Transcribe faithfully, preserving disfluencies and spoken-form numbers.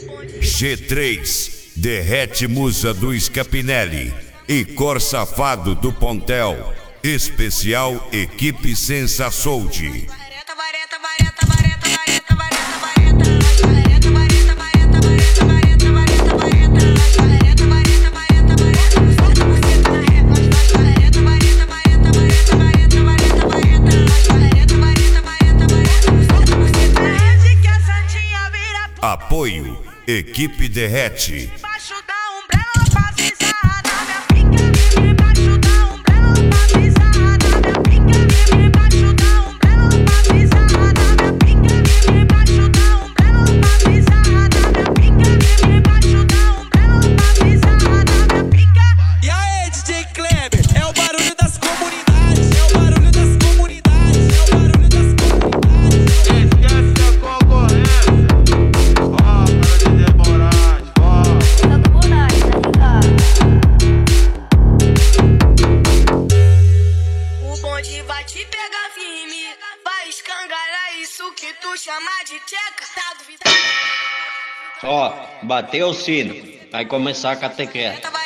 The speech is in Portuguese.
G três, Derrete Musa do Scapinelli e Cor Safado do Pontel. Especial Equipe Sensa Soldi. Apoio Equipe Derrete. Vai te pegar firme, vai escangalhar isso que tu chama de tcheca, tá duvidando? Ó, bateu o sino, vai começar a catequese.